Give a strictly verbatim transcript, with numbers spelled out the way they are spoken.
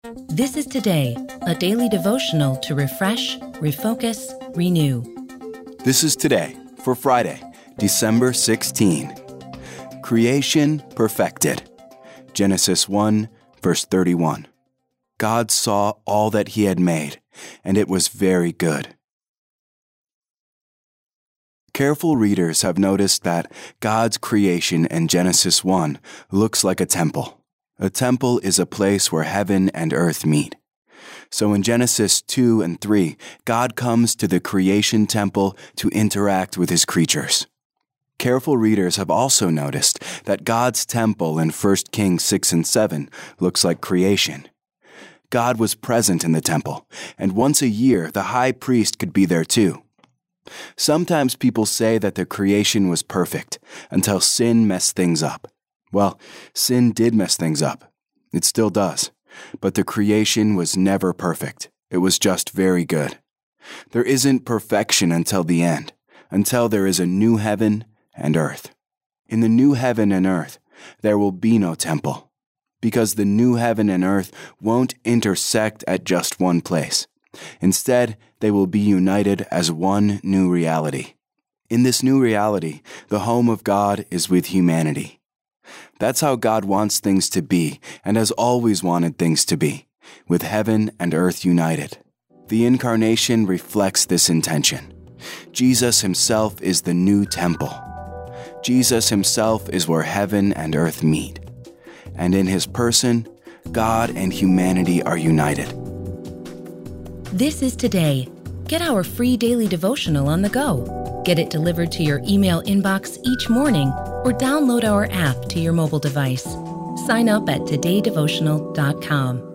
This is Today, a daily devotional to refresh, refocus, renew. This is Today for Friday, December sixteenth. Creation perfected. Genesis one, verse thirty-one. God saw all that he had made, and it was very good. Careful readers have noticed that God's creation in Genesis one looks like a temple. A temple is a place where heaven and earth meet. So in Genesis two and three, God comes to the creation temple to interact with his creatures. Careful readers have also noticed that God's temple in First Kings six and seven looks like creation. God was present in the temple, and once a year the high priest could be there too. Sometimes people say that the creation was perfect until sin messed things up. Well, sin did mess things up. It still does. But the creation was never perfect. It was just very good. There isn't perfection until the end, until there is a new heaven and earth. In the new heaven and earth, there will be no temple, because the new heaven and earth won't intersect at just one place. Instead, they will be united as one new reality. In this new reality, the home of God is with humanity. That's how God wants things to be and has always wanted things to be, with heaven and earth united. The incarnation reflects this intention. Jesus himself is the new temple. Jesus himself is where heaven and earth meet. And in his person, God and humanity are united. This is Today. Get our free daily devotional on the go. Get it delivered to your email inbox each morning or download our app to your mobile device. Sign up at today devotional dot com.